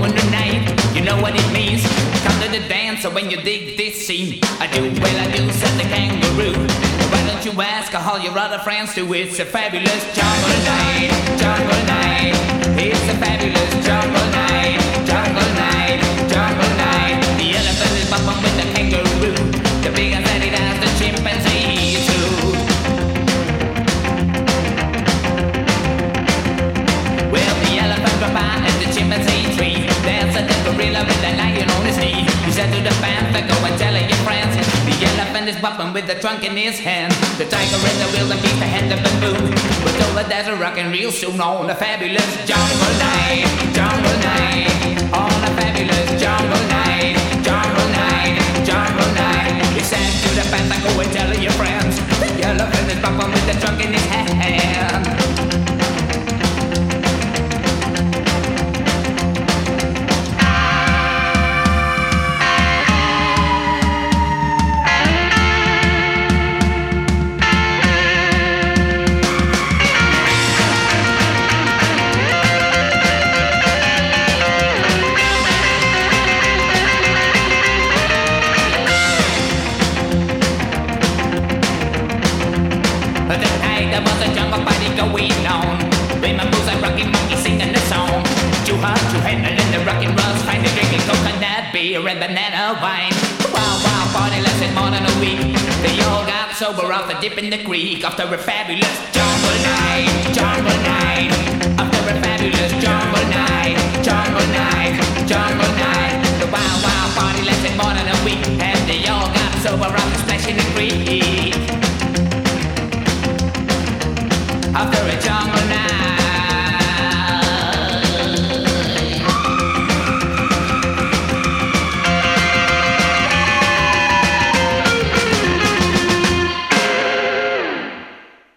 on the night. You know what it means. Come to the dance when you dig this scene. I do, well I do, said the kangaroo. Why don't you ask all your other friends too? It's a fabulous jungle night, jungle night. It's a fabulous jungle night, jungle night, jungle night. The elephant is bumping with the kangaroo. The bigger than it has the chimpanzee too. Well, the elephant drop by at the chimpanzee tree. There's a gorilla with a lion on his knee. He said to the panther, go and tell your friends. The elephant is bumping with the trunk in his hand. The tiger and the wildebeest, the head of the moon. We're told that there's a rockin' real soon on a fabulous jungle night, jungle night. On a fabulous jungle night, jungle night, jungle night. He said to the panther, go and tell your friends. The elephant is bumping with the trunk in his hand. And banana wine. Wow, wow, party lasted more than a week. They all got sober after dipping the creek. After a fabulous jungle night, jungle night. After a fabulous jungle night, jungle night, jungle night. The wow, wow, party lasted more than a week. And they all got sober after splashing the creek.